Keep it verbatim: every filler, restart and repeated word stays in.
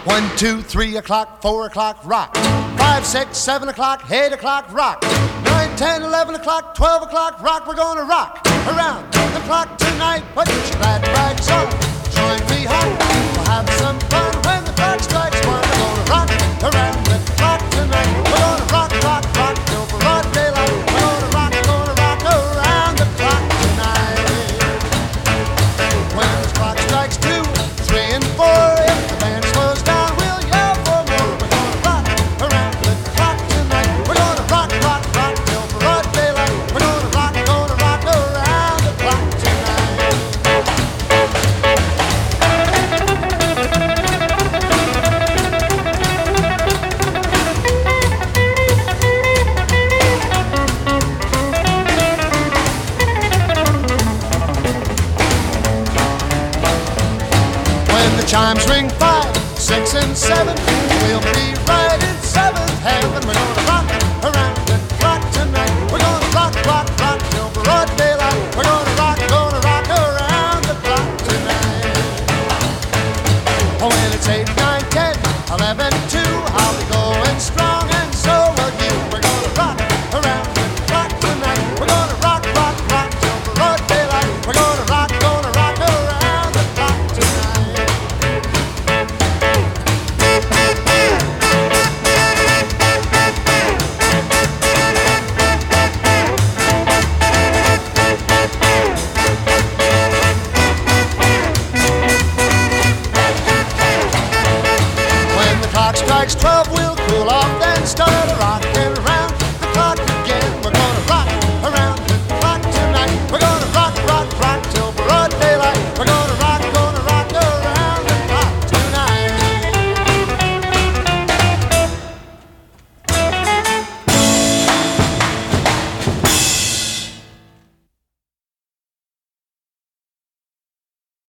One, two, three o'clock, four o'clock, rock. Five, six, seven o'clock, eight o'clock, rock. Nine, ten, eleven o'clock, twelve o'clock, rock. We're gonna rock around the clock tonight. Put your glad rags on, join me home. We'll have some fun when the clock strikes one. We're gonna rock around the clock tonight. We're gonna rock, rock, rock till broad daylight. We're gonna rock, gonna rock around the clock tonight. When the clock strikes two, three, and four, if the band slows down, we'll yell for more. We're gonna rock around the clock tonight. We're gonna rock, rock, rock till broad daylight. We're gonna rock, gonna rock around the clock tonight. When the chimes ring five, six, and seven, we'll be right in seventh heaven. We're gonna rock around the clock tonight. We're gonna rock, rock, rock till broad daylight. We're gonna rock, gonna rock around the clock tonight. Oh, when it's eight, nine, ten, eleven, two, I'll be going strong, and so will you. We're gonna rock around the clock tonight. We're gonna rock, rock, rock till broad daylight. We're gonna rock, gonna rock around the clock tonight. When the clock strikes twelve, we'll